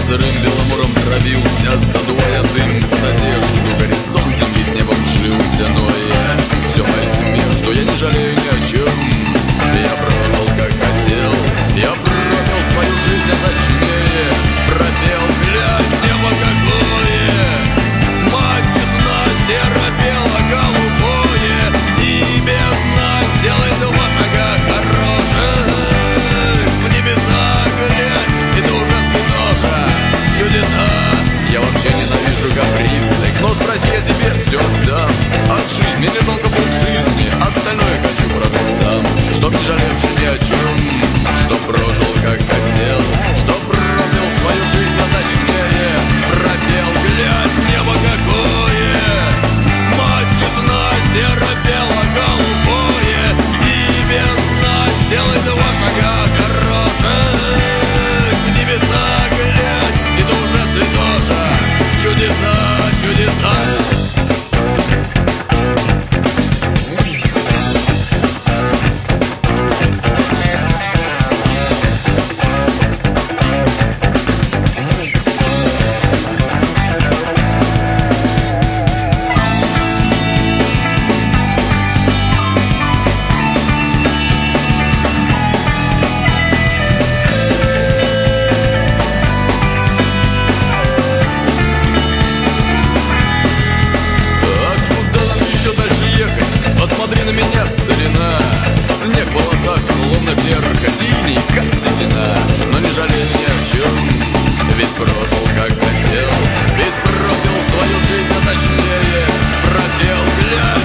сырым беломором травился, задувая дым под одежду. Горизонт земли с небом сжился, но я все мою между, я не жалею ни о чем. Я прожил как хотел, я пропил свою жизнь, а точнее пропел, глядь, небо какое, мать честна, серо-бело-голубое, и без нас сделай два шага хороших. В небеса глянь, и ты уже святоша, чудеса. Я вообще ненавижу капризных, но спроси, я тебе все отдам. От жизни мне не жалко будет жизни, остальное хочу продать сам. Чтоб не жалевший ни о чем, что прожил как хотел, что пропил свою жизнь, а точнее пропел, глядь, небо какое, мать честна, серо-бело-голубое, и без нас сделай два шага хороших. В небеса глядь, и ты уже святоша, чудеса, чудеса. Посмотри на меня, старина. Снег в волосах, словно перхотиний, как седина. Но не жалею ни о чем, ведь прожил как хотел, ведь пропил свою жизнь, а точнее пропел, глядь.